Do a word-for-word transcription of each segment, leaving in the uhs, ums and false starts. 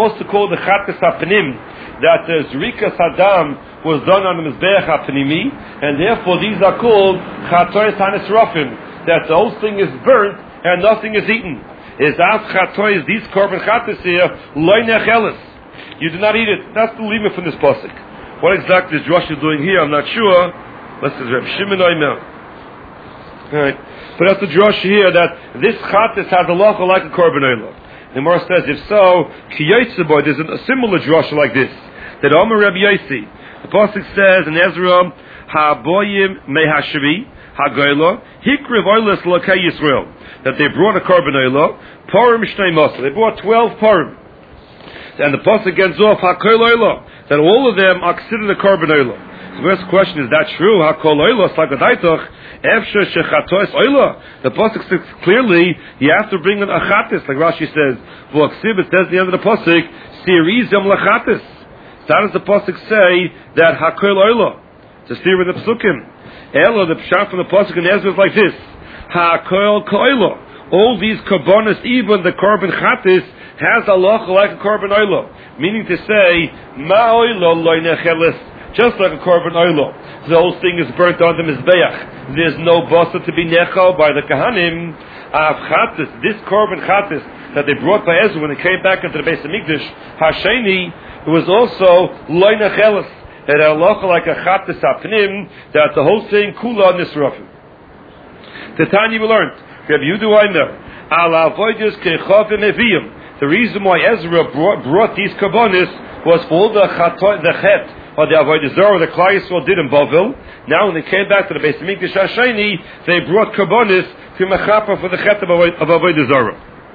also called the Chatas HaPnim, that the Zrikas Hadam was done on the Mizbeach HaPnimi, and therefore these are called Chatois HaNisrofim, that the whole thing is burnt and nothing is eaten. Is as Chatois, these Korban Chatas here, Loi Nechelis. You do not eat it. That's the limit from this pasuk. What exactly is Joshua doing here? I'm not sure. Let's say Reb Shimon Oimer. Alright. But that's the Joshua here, that this Chatas has a lacha like a Korban Oilah. The Gemara says, if so, Ki Yotzeboy, there's a similar drasha like this. That Omer Rabbi Yossi, the pasuk says in Ezra, Ha'boyim mehashvi ha'goyla hikriv oilas l'kei Yisrael, that they brought a korban oilah, parim shnei masa. They brought twelve parim, and the pasuk ends off ha'kol oilah, that all of them are considered a korban oilah. The first question is that true? Ha'kol oilah is like a daitoch. Efsher shechatois oilah. The pasuk says clearly you have to bring in a chatis, like Rashi says. V'aksiv, it says at the end of the pasuk, sirizim lachatis. So how does the pasuk say that hakol oilah? It's a theory of the psukim. Elo, the pshat from the pasuk in Ezra is like this: hakol koilah. All these korbanos, even the korban chatis, has a loch like a korban oilah, meaning to say ma oilah loy necheles, just like a korban oilah. The whole thing is burnt on the mizbeach. There's no basa to be nechal by the kahanim. Av chatis, this korban chatis that they brought by Ezra when they came back into the Beis Hamikdash, hasheni, it was also loy necheles. It had a loch like a chatis hapnim, that the whole thing kula nisrafim. The Tanya we learned. Rabbi Yehuda Omer, ala avodas kechavim eviyim. The reason why Ezra brought, brought these korbanos was for all the chat, the chet, or the avodah zarah the Klal Yisrael did in Bavel. Now when they came back to the Beis Hamikdash Hasheni, they brought korbanos to mechapa for the chet of avodah zarah.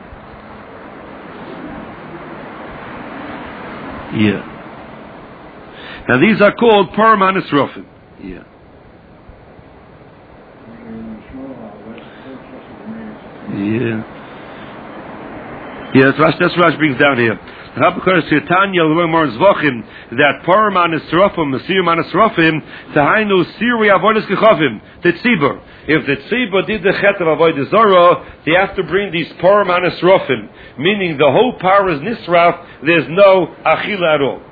Yeah. Now these are called parim hanisrofim. Yeah. Yeah. Yeah, that's Rashi, that's Rashi brings down here. That parim hanisrofim, the sirim hanisrofim, tahainu siri avodas kechavim, the tzibur. If the tzibur did the chet of avodah zarah, they have to bring these parim hanisrofim, meaning the whole par is nisraf. There's no achila at all.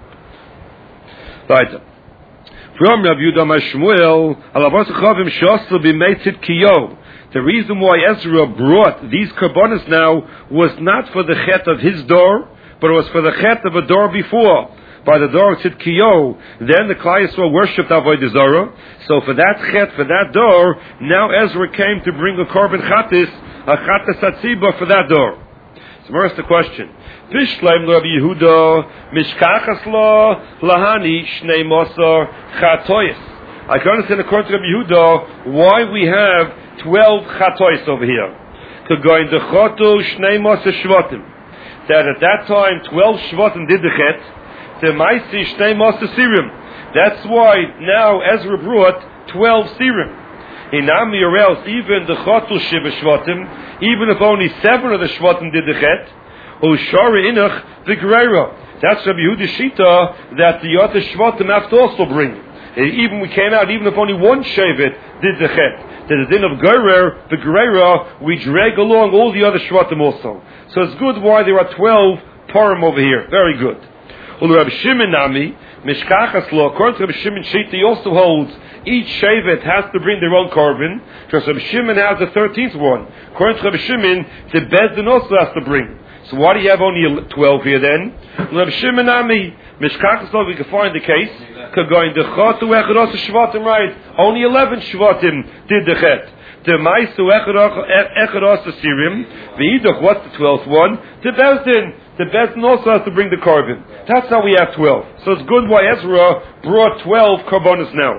Right. From Rabbi Yehuda Shmuel, alavos kechavim shosel b'meitzit kiyo. The reason why Ezra brought these korbanos now was not for the chet of his door, but it was for the chet of a door before. By the door of Tzidkiyo, then the Klal Yisrael worshipped avodah zarah. So for that chet, for that door, now Ezra came to bring a korban chatis, a chatis atziba for that door. So where's the question? Pishlaim Rabbi Yehuda mishkachas lo lahani shnei mosar chatois. I can understand according to Rabbi Yehuda why we have twelve chatois over here. Kagoin dechotu shnei mosar shvatim. That at that time twelve shvatim did the chet. The maisi shnei mosar sirim. That's why now Ezra brought twelve sirim. Inami or else even the chotu shiva shvatim, even if only seven of the shvatim did the chet. Ushara inach v'gereira. That's Rabbi Yehuda's shita that the other shvatim have to also bring. Even we came out, even if only one shevet did the chet, that the din of gerer, the gereira, we drag along all the other shvatim also. So it's good why there are twelve parim over here. Very good. Ul Rabbi Shimon nami mishkachas lo. According to Rabbi Shimon shita, he also holds each shevet has to bring their own korban, because Rabbi Shimon has the thirteenth one. According to Rabbi Shimon, the bezdin also has to bring. So why do you have only twelve here then? Rabbi Shimon nami mishkachas lo. We can find the case. Kagoin dechatu echados shvatim, right? Only eleven shvatim did the chet. The maisu echados sirim. V'idach, what's the twelfth one? The bezdin. The bezdin also has to bring the korban. That's how we have twelve. So it's good why Ezra brought twelve korbanos now.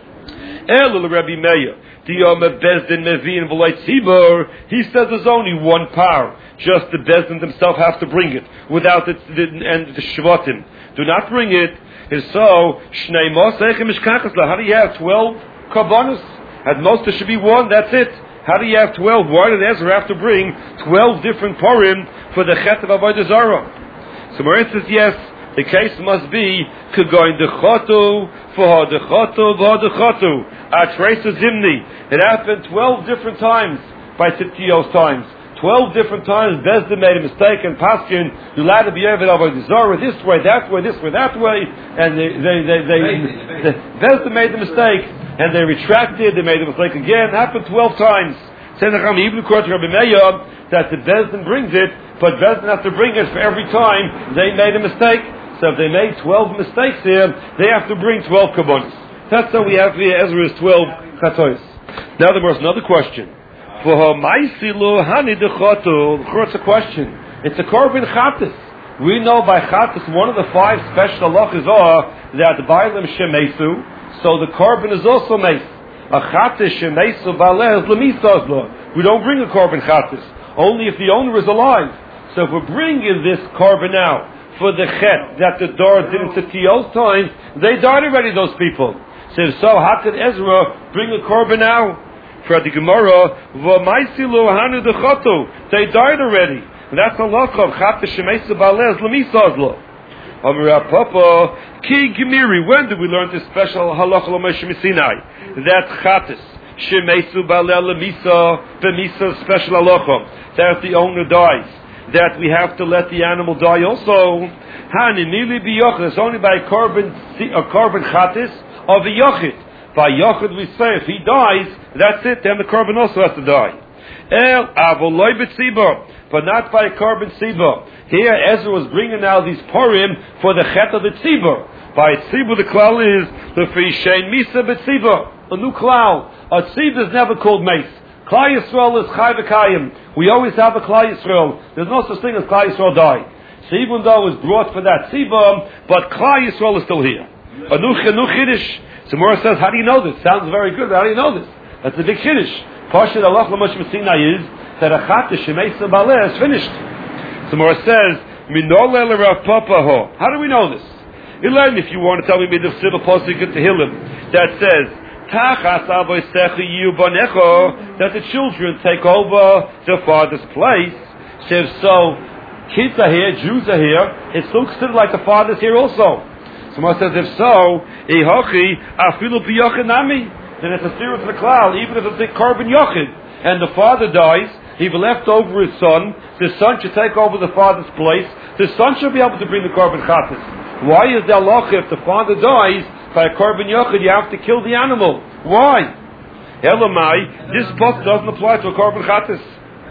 Elul Rabbi Meir. He says there's only one par. Just the bezdin themselves have to bring it without it, the, and the shvatim do not bring it. And so shnei mosar mishkachas. How do you have twelve korbanos? At most there should be one. That's it. How do you have twelve? Why did Ezra have to bring twelve different parim for the chet of avodah zarah? So Marin says yes. The case must be kagoin dechotu for dechotu v'dechotu atresa zimni. It happened twelve different times by Tzidkiyo's times. Twelve different times, Bezdin made a mistake, and Paskin, you're allowed to be Eved Avodah Zarah this way, that way, this way, that way, and they, they, they, they, they Bezdin made the mistake, and they retracted, they made the mistake again, happened twelve times. Says the Chacham, even according to Rabbi Meir, that the Bezdin brings it, but Bezdin has to bring it for every time they made a mistake. So if they made twelve mistakes here, they have to bring twelve kabbonis. That's how we have here Ezra's twelve chatois. Now there was another question. For her maisilu hani dechotu, it's a question. It's a korban chatas. We know by chatas one of the five special halachas are that bailam shemesu, so the korban is also meis. A chatas shemesu baleh lemisazlo. We don't bring a korban chatas only if the owner is alive. So if we're bringing this korban now for the chet that the door didn't sit to those times, they died already. Those people. So if so, how could Ezra bring a korban now? For the Gemara, v'maisilu hanu dechotu. They died already. That's a halacha of chatas shemesu baleh lemisazlo. Amar Papa ki gemiri. When did we learn this special halacha l'Moshe Sinai? That chatas shemesu baleh lemisa b'misa special halacha. That if the owner dies, that we have to let the animal die also. Hani nili b'yochid. It's only by a korban a korban chatas of a yochid. By yochid we say if he dies, that's it. Then the korban also has to die. El avoloi b'tzibur, but not by a korban tzibur. Here Ezra was bringing now these porim for the chet of the tzibur. By tzibur the klal is the fishein misa b'tzibur, a new klal. A tzibur is never called mace. Klal Yisrael is chai v'kayim. We always have a Klal Yisrael. There's no such thing as Klal Yisrael die. So even though it was brought for that tzibur, but Klal Yisrael is still here. A new chiddush. So Mora says, how do you know this? Sounds very good. How do you know this? That's a big chiddush. Pashut Allah l'Moshe Sinai is that a chatas shemeisa baleh is finished. So Mora says, minole l'Rav Papa ho. How do we know this? Elaine, if you want to tell me the civil posting to Tehillim that says tachas avosecha yu banecho, that the children take over their father's place. So if so, kids are here, Jews are here. It's still considered like the father's here also. Someone says, if so, Ehochi, afilu b'yochinami, then it's a serious to the cloud, even if it's a korban yochid, and the father dies, he left over his son, the son should take over the father's place, the son should be able to bring the korban chatas. Why is there loch if the father dies, by a korban yochid, you have to kill the animal? Why? Elamai, this book doesn't apply to a korban chatas.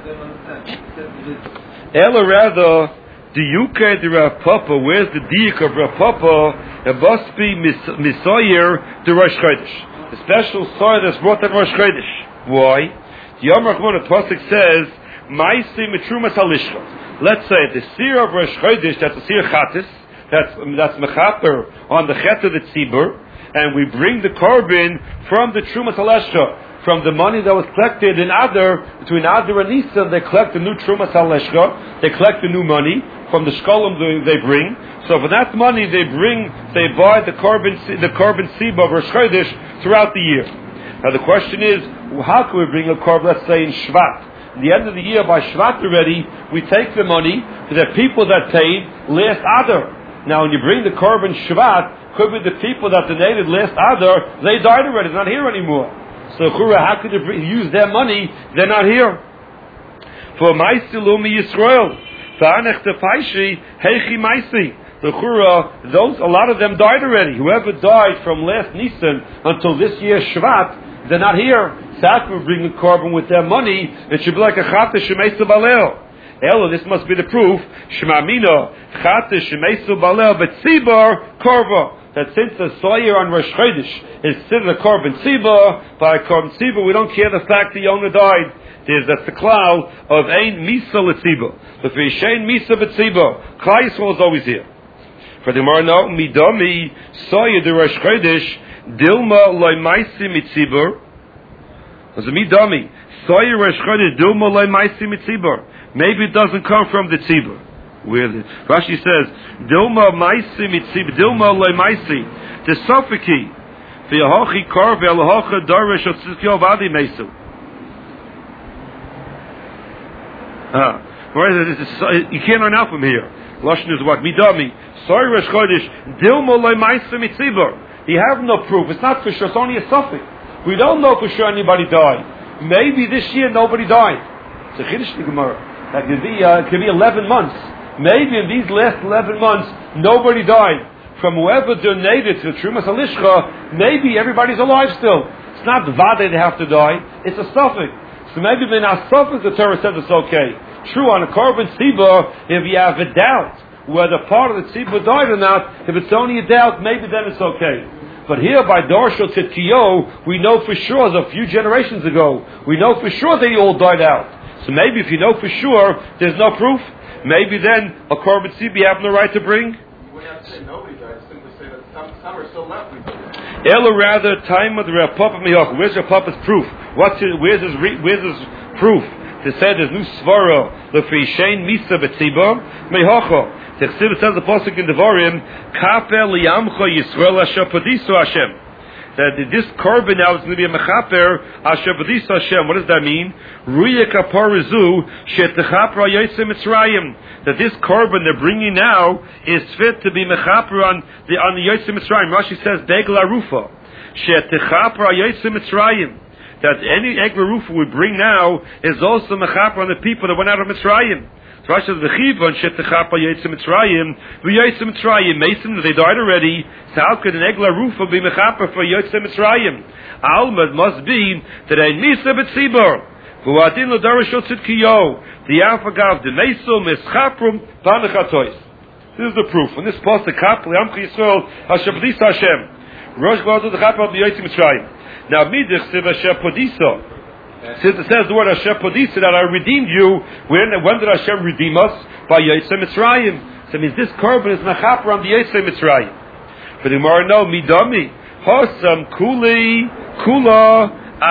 Ela rather, the Yuke the Rav Papa, where's the diuk of Rav Papa? It must be Misoyer the Rosh Chodesh. The special soil that's brought at Rosh Chodesh. Why? The Yom Rachman Pasuk says, Maisi Mitrumas Halishcha. Let's say the seer of Rosh Chodesh, that's the seer Chatis, that's that's Mechaper on the Chet of the Tzibur, and we bring the korban from the Trumas Halishcha. From the money that was collected in Adar, between Adar and Nisan, they collect the new Trumas Haleshka, they collect the new money from the Shkolim they bring. So for that money they bring, they buy the korban the korban Siba of Rosh Chodesh throughout the year. Now the question is, how can we bring a korban, let's say in Shvat? At the end of the year, by Shvat already, we take the money to the people that paid last Adar. Now when you bring the korban Shvat, could be the people that donated last Adar, they died already, they're not here anymore. So, Chura, how could you use their money? They're not here. For Maisi Lumi Yisrael, V'anech Tefaishi Heichi Maisi. The Chura, those a lot of them died already. Whoever died from last Nisan until this year Shvat, they're not here. So how can we bring a korban with their money? It should be like a Chata Shemeisu Balel. Elo, this must be the proof. Shemamina Chata Shemeisu Balel Betzibar Korva. That since the soyer on Rosh Chodesh is still a korban tzibah, by a korban tzibah we don't care the fact the owner died. There's that's the klal of ein misa l'tzibah. But for shein misa b'tzibah, Klal Yisrael is always here. For the Gemara, no midami soyer the Rosh Chodesh dilma loy maisi mitzibur. Was a midami soyer Rosh Chodesh dilma loy maisi mitzibur. Maybe it doesn't come from the tzibur. Where the, Rashi says, Dilma maisi mitzib, Dilma loy maisi, the Sofiki, the Ahochi Korv, El Ahocha Darish, Otzikyo Vadi Mesu. Ah, you can't learn out from here. Lashon is what? Midami. Sorry, Rosh Chodesh, Dilma loy maisi mitzibur. You have no proof. It's not for sure. It's only a suffix. We don't know for sure anybody died. Maybe this year nobody died. It's a Chiddush in the Gemara. That could be, uh, it could be eleven months. Maybe in these last eleven months, nobody died. From whoever donated to Trumas Halishcha, maybe everybody's alive still. It's not Vade they have to die, it's a suffix. So maybe in our suffix the Torah says it's okay. True, on a Korban Tzibur, if you have a doubt whether part of the Tzibur died or not, if it's only a doubt, maybe then it's okay. But here by Dorsho Tzidkiyo, we know for sure, as a few generations ago, we know for sure they all died out. So maybe if you know for sure, there's no proof, maybe then a Korban Tzibur you have no right to bring. You would not say nobody died, simply say that some, some are still left. Ella rather, time of the Rav Papa Miyoch. Where's Rav Papa's proof? What's his, where's his, where's his proof? To say there's no svara, the Fishain Misa Betziba, Mehocho. The Chsiv says the Pasuk in Devarim, Kaper liyamcha Yisrael asher padisu Hashem. That this korban now is going to be a mechaper asher padisu Hashem. What does that mean? Ruya kaparazu shetechapra yosem Mitzrayim. That this korban they're bringing now is fit to be mechaper on the on the yosem Mitzrayim. Rashi says begel arufa shetechapra yosem Mitzrayim. That any egla rufa we bring now is also mechaper on the people that went out of Mitzrayim. Rashi says v'chivon shetechapa yotzim Mitzrayim v'yotzim Mitzrayim Mason they died already. So how could an egla rufa be mechaper for yotzim Mitzrayim? Almad must be that a misa b'tzibur v'wadin l'darashot tzidkiyo the afagav the meso mischaprum v'anachatois. This is the proof. When this pasuk kap li'amcha Yisrael asher podisa Hashem rosh gvadu d'chapa b'yotzim Mitzrayim. Now midich siv asher podisa. Since it says the word Hashem Podisa that I redeemed you, when when did Hashem redeem us? By Yotzei Mitzrayim. So it means this korban is mechaper on the Yotzei Mitzrayim. But the Gemara no midami hosam kuli kula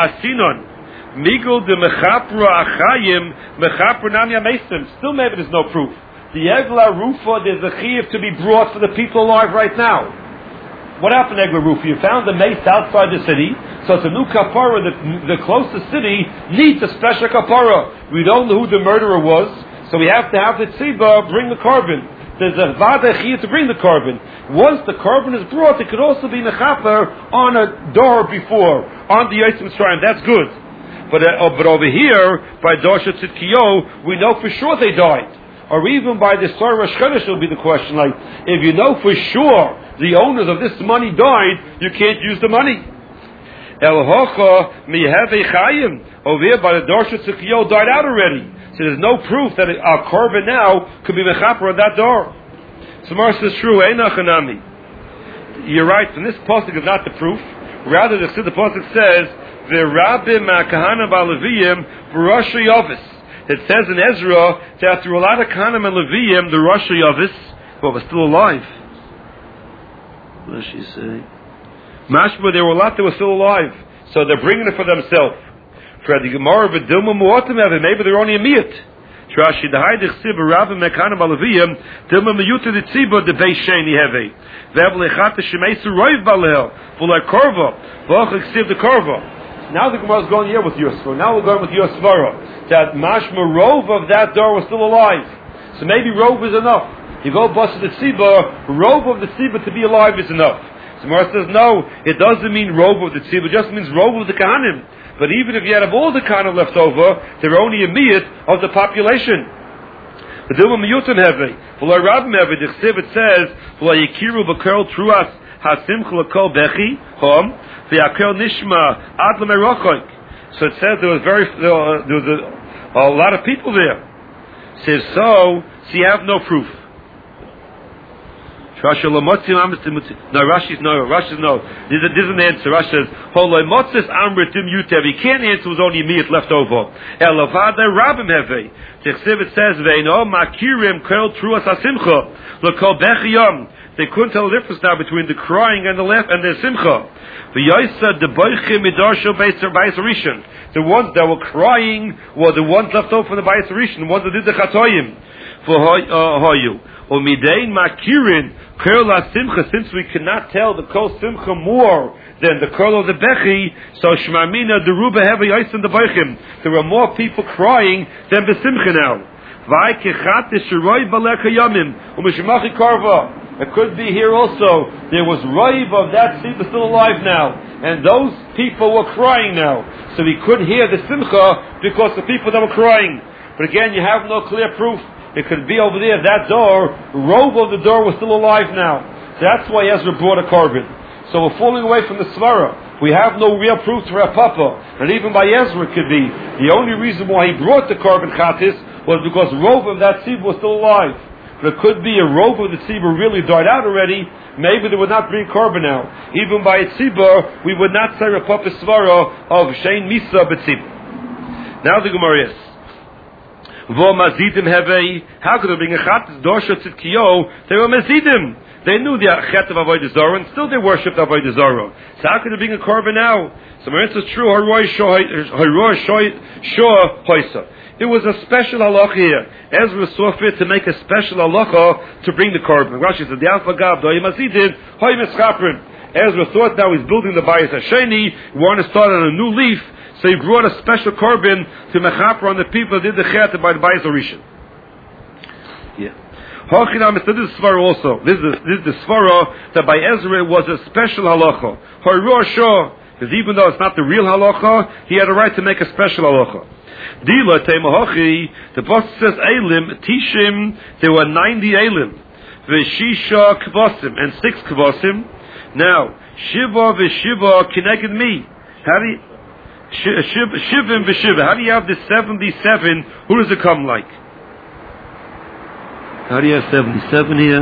asinon migul de mechapra achayim mechaper namya mesim. Still maybe there's no proof. The Egla Rufa there's a chiyuv to be brought for the people alive right now. What happened, Egla Rufa? You found the mace outside the city, so it's a new kapara. The, the closest city needs a special kapara. We don't know who the murderer was, so we have to have the tzibah bring the korban. There's a vadechiyah to bring the korban. Once the korban is brought, it could also be mechaper on a door before, on the Yotzei Mitzrayim. That's good. But uh, but over here, by Dorsha Tzidkiyo, we know for sure they died. Or even by the Sar Rosh Chodesh will be the question, like, if you know for sure the owners of this money died, you can't use the money. El Hocha Miheve Chayim, over here by the Dorsha Tzidkiyo died out already. So there's no proof that our korban now could be mechaper on that door. So Mar says true, Einachanami. You're right, and this pasuk is not the proof. Rather, the the pasuk says, V'rabim ma'kahana ba'leviyim v'rosh yavis. It says in Ezra that through a lot of Kahanim and Leviyim, the Rosh Yavis, well, was still alive. What does she say? Mashma, there were a lot that were still alive. So they're bringing it for themselves. For the Gemara, maybe they're only a miyat. Rashi, the Haidich Sib, Rabim, Mekanim, Alaviyim, Dilma Miyuta, the Tziba, the Beis Sheni Heve. Vevel Echata, Shemeisu, Roiv Balel, Vula Korva, Vachik Sib, the Korva. Now the Gemara is going here with Yosvar. Now we're going with Yosvara. That Mashma Rov of that door was still alive. So maybe Rov is enough. You go bust the Tzibah, Rov of the Tzibah to be alive is enough. So Gemara says, no, it doesn't mean Rov of the Tzibah, it just means Rov of the Kahanim. But even if you had all the Kahanim left over, they're only a miyat of the population. The Dilma Miyutim Heve. V'lo Rabim Heve, the Chsiv it says, V'lo Yikiru B'Kerl Truas HaSimcha L'Kol Bechi, Hom, V'Yakel Nishma Ad L'Merochoik. So it says there was very, there was a, a lot of people there. It says so, so you have no proof. No, Rashi's no, Rashi's no. This is an answer. Rashi says, Holoi Motzis Amritim Yutev. He can't answer, it was only meat left over. Elavada Rabim Heve. Tichsiv it says, Veino Makirim Kel Truas HaSimcha. L'Kol Bechiyom. They couldn't tell the difference now between the crying and the laugh and the simcha. V'yoysa deboichim midarsho b'ayis rishon. The ones that were crying were the ones left over from the b'ayis rishon, the ones that did the chatoyim. V'hoyu. Umidein makirin kerl simcha. Since we cannot tell the kol simcha more than the kerl of the bechi, so shmamina deruba have yoysa deboichim. There were more people crying than the simcha now. V'aykechat esheroi baleka yamim umishmachi karva. It could be here also. There was Raiv of that Simcha still alive now. And those people were crying now. So we couldn't hear the Simcha because the people that were crying. But again, you have no clear proof. It could be over there, that door, robe of the door was still alive now. That's why Ezra brought a carbon. So we're falling away from the svara. We have no real proof to our papa, and even by Ezra it could be. The only reason why he brought the carbon chatis was because robe of that tzibur was still alive. But it could be a robe of the tzibur really died out already. Maybe they would not bring carbon now. Even by a tzibur, we would not say a papa svara of shein misa b'tzibur. Now the Gemara is. Vo mazidim hevei. How could they bring a chatis dosha tzidkiyo? They were mazidim. They knew the chet of Avodah Zarah, and still they worshipped Avodah Zarah. So how could it be a korban now? So Maritz is true. It was a special halacha here. Ezra saw fit to make a special halacha to bring the korban. Rashi said, Ezra thought now he's building the Bayis Hasheni. He wanted to start on a new leaf, so he brought a special korban to mechaper on the people that did the chet by the Bayis Harishon. Yeah. This is svara also. This is this is the svara that by Ezra was a special halacha. Because even though it's not the real halacha, he had a right to make a special halacha. Dila teimahachi. The boss says elim tishim. There were ninety elim, v'shisha kvasim and six kvasim. Now shiva v'shiva kineged me. How do you shivim v'shiva? How do you have the seventy-seven? Who does it come like? How do you have seventy-seven here?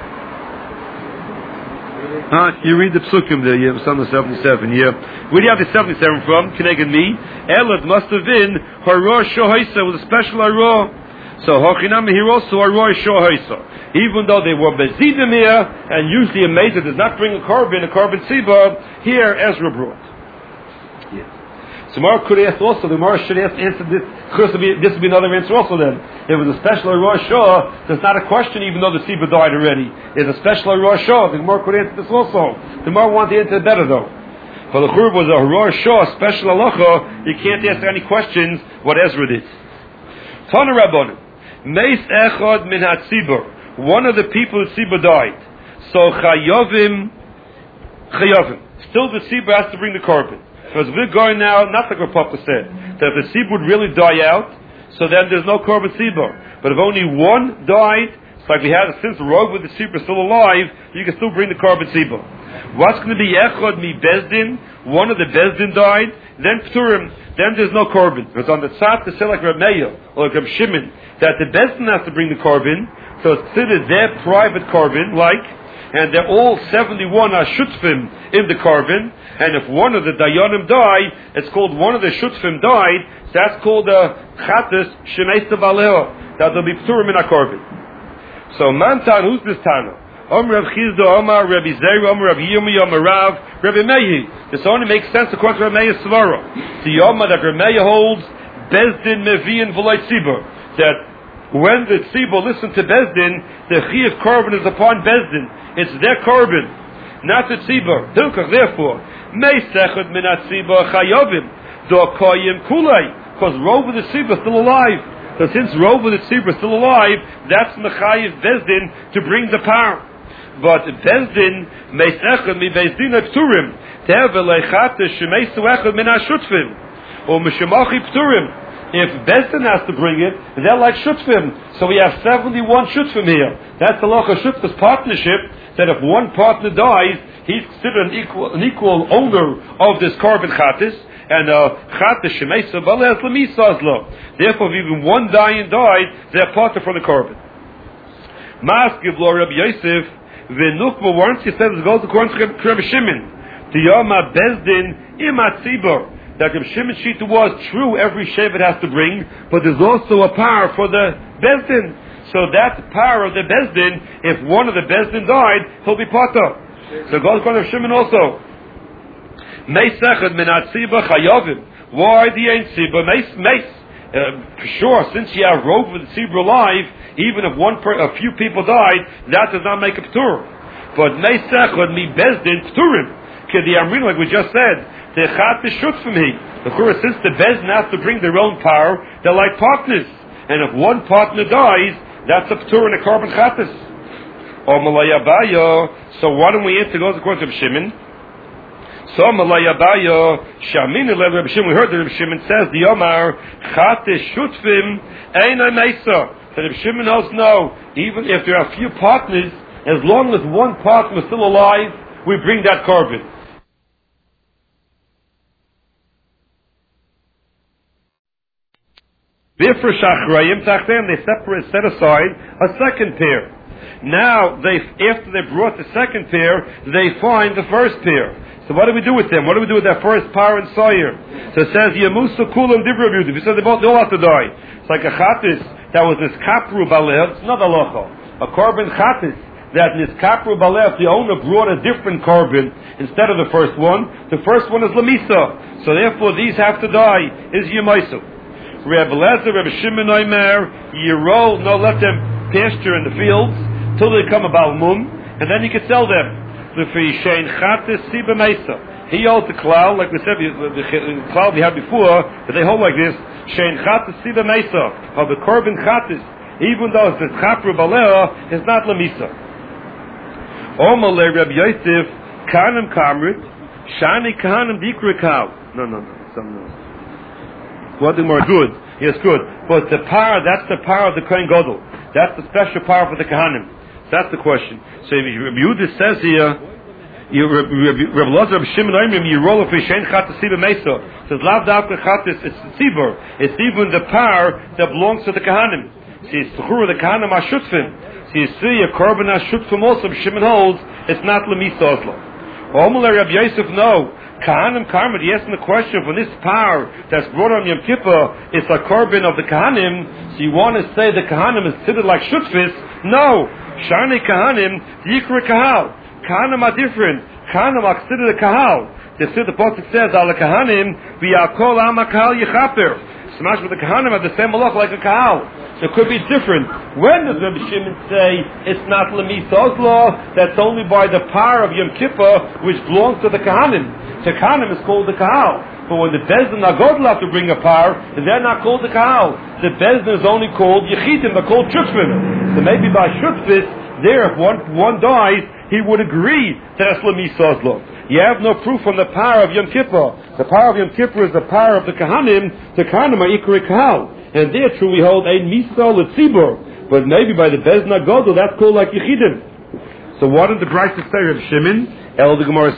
Ah, you read the psukim there, yeah, it's on the seventy-seven, yeah. Where do you have the seventy-seven from? Kineged me. Elad must have been Haror Shohaisa, was a special Haror. So Hochinam here also Haror Shohaisa. Even though they were Bezidim here, and usually a Mesa does not bring a carbon, a carbon tzibah, here Ezra brought. Yeah. So Mara could ask also, the Mara should ask answer this. This would be another answer also then. It was a special Rosh Hashanah. There's not a question, even though the tzibah died already. It's a special Rosh Hashanah. The Mara could answer this also. The Mara wanted to answer it better though. For the Churb was a Rosh Hashanah, special halacha. You can't ask any questions what Ezra did. Tana Rabbanim, Meis Echad Min HaTzibur. One of the people of tzibah died. So Chayovim, Chayovim. Still the tzibah has to bring the carbon. Because we're going now, not like what Papa said, that if the tzibur would really die out, so then there's no korban tzibur. But if only one died, it's like we had since the rogue with the tzibur still alive, you can still bring the korban tzibur. What's going to be echad mi bezdin? One of the bezdin died, then pturim, then there's no korban. Because on the tzad to say like Reb Meir or like Reb Shimon, that the bezdin has to bring the korban, so it's considered their private korban, like. And they're all seventy-one are shutfim in the carbon. And if one of the dayanim die, it's called one of the shutfim died. So that's called a chatas shemeista valeo. That will be pturim in a carbon. So mantan, who's this tana? Om Rav Chizda, Omar Rabbi Zera, Omar Rav Yirmi, Omar Rav, Rabbi Meir. This only makes sense according to Rabbi Meir's svara. The Yoma that Rabbi Meir holds bezdin mevi'in v'loi tzibur. That when the tzibur listen to bezdin, the chiyuv carbon is upon bezdin. It's their carbon, not the tzibur. Hilkach, therefore, meisechad min hatzibur chayovim do koyim kulei, because rove of the tzibur is still alive. So since rove of the tzibur is still alive, that's mechayiv bezdin to bring the power. But bezdin meisechad mi bezdin pturim tevel lechat shemeisu echad min hashutfim or mishemachi pturim. If Bezdin has to bring it, they're like Shutfim. So we have seventy-one Shutfim here. That's the Locha Shutfim's partnership, that if one partner dies, he's considered an equal, an equal owner of this carbon Chatis, and Chatis Shemeisa Balez Lemisazlo. Therefore, if even one dying died, they're partner for the carbon. Mas Givlo Rabbi Yosef, V'nukma, once he said it goes according to Rabbi Shimon, the Yoma Bezdin Imat Tzibur. That Reb Shimon Shita was true, every Shevet has to bring, but there's also a power for the Bezdin. So that power of the Bezdin, if one of the Bezdin died, he'll be Pata. So God called Reb Shimon also. Meisechad min hatziba chayovim. Why the ain't tziba? Meis, meis. Uh, sure, since you have rope with the tzibur alive, even if one per, a few people died, that does not make a ptur. But meisechad mi Bezdin pturim. Kedi Amrin, like we just said, the chat is shut from me. Of course, since the Bezdin has to bring their own power, they're like partners. And if one partner dies, that's a ptur and a carbon chatas. Or malayabaya. So why don't we answer those according to Shimon? So Amalei Abayo Shamini Le Reb Shimon. We heard that Reb Shimon says the Omar Chates Shutfim Einay Meisa. That Reb Shimon knows no. Even if there are a few partners, as long as one partner is still alive, we bring that korban. Bifra Shachrayim Tachtem, they separate, set aside a second pair. Now, they after they brought the second pair, they find the first pair. So what do we do with them? What do we do with that first par and sawyer? So it says Yemusa Kulam Dibra Beauty. We said they both they all have to die. It's like a chatis that was this kapru balev. It's not a locho. A korban chatis that this kapru balev, the owner brought a different korban instead of the first one. The first one is lamisa. So therefore these have to die. Is Yemaisu. Reb Lezer, Reb Shimon Omer, Yirol, no, let them pasture in the fields till they come about mum, and then you can sell them. The Fishain Chatis Siba Mesa. He holds the cloud, like we said, the cloud we had before, but they hold like this. Shein Chatis Siba Mesa, of the korban Chatis, even though it's Chapru Balea, it's not Lamisa. Omale Reb Yosef, Kanim Kamrit, Shani Kanim Dikra Cow. No, no, no, something else. One thing more good. Yes, good. But the power, that's the power of the Kohen Gadol. That's the special power for the Kahanim. That's the question. So Rabbi Yehuda says here, Rabbi Lazar, Rabbi Shimon Oimrim, you roll up a shein chatas siba mesa. Says lav davka chatas, it's tzibur. It's even the power that belongs to the Kahanim. See, it's t'chura the Kahanim ashutfim. See, you see a korban ashutfim also. Shimon holds it's not lemisa oslo. Omalei Rabbi Yosef no. Kahanim karma. He asking the question from this power that's brought on Yom Kippur. It's a korban of the Kahanim. So you want to say the Kahanim is considered like shutfis? No. Shani Kahanim, Yikra Kahal. Kahanim are different. Kahanim are considered a Kahal. The the Pasuk says, Al Kahanim, V'yakol Ama Kahal Yechaper. Smash with the Kahanim are the same malach like a Kahal. So it could be different. When does Rabbi Shimon say it's not Lemisa law? That's only by the power of Yom Kippur, which belongs to the Kahanim. The Kahanim is called the Kahal. But when the Bezdin Nagodl have to bring a power, they're not called the Kahal. The Bezdin is only called Yechitim, they're called Shutfim. So maybe by Shutfis, there, if one, one dies, he would agree that it's Lemisa law. You have no proof from the power of Yom Kippur. The power of Yom Kippur is the power of the Kahanim. The Kahanim are Ikri Kahal. And there truly hold a Misa L'tzibur. But maybe by the Bezdin Nagodl, that's called like Yechitim. So what did the Brisa say, Reb Shimon? El the Gemara